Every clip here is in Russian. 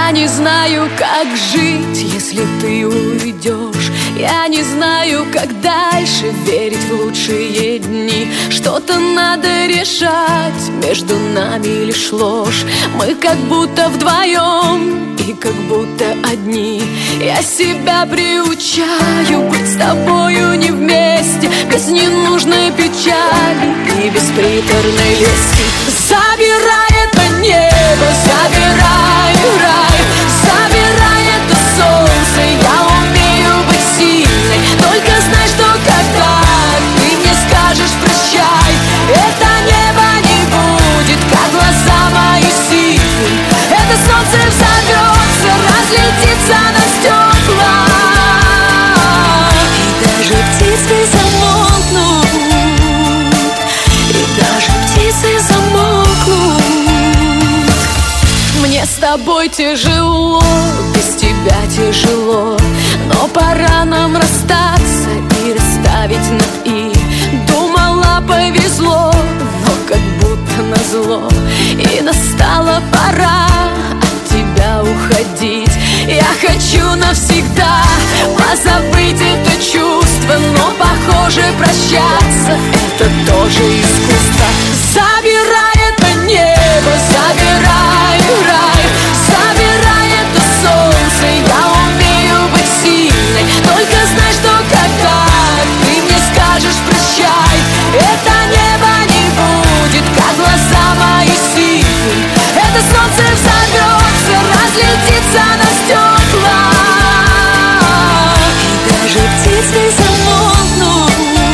Я не знаю, как жить, если ты уйдешь. Я не знаю, как дальше верить в лучшие дни. Что-то надо решать, между нами лишь ложь. Мы как будто вдвоем и как будто одни. Я себя приучаю быть с тобою не вместе, без ненужной печали и без приторной лески. Забирай это небо, забирай рай, забирай это солнце. Я умею быть сильной, только знай, что когда ты мне скажешь прощай, это небо не будет, как глаза мои синие. Это солнце взорвется, разлетится на стекла, и даже птицы замолкнут, и даже птицы замолкнут. Мне с тобой тяжело, без тебя тяжело, но пора нам расстаться и расставить на «и». Думала, повезло, но как будто назло, и настала пора от тебя уходить. Я хочу навсегда позабыть это чувство, но, похоже, прощаться — это тоже искусство. Забирай это небо, забирай рай, забирай это солнце. Я умею быть сильной, только знай, что когда ты мне скажешь прощай, это небо не будет, как глаза мои синие. Это солнце взорвется, разлетится на стекла, и даже птицы замолкнут,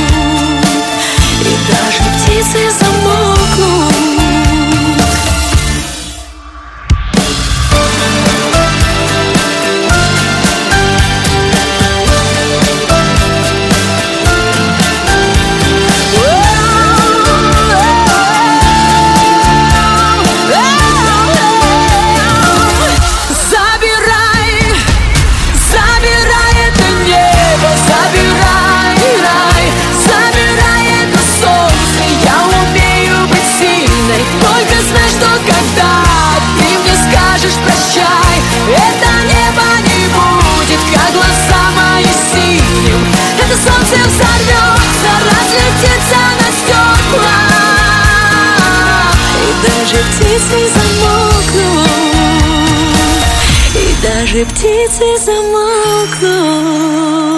и даже птицы замолкнут. Солнце взорвется, разлетится на стекла, и даже птицы замолкнут, и даже птицы замолкнут.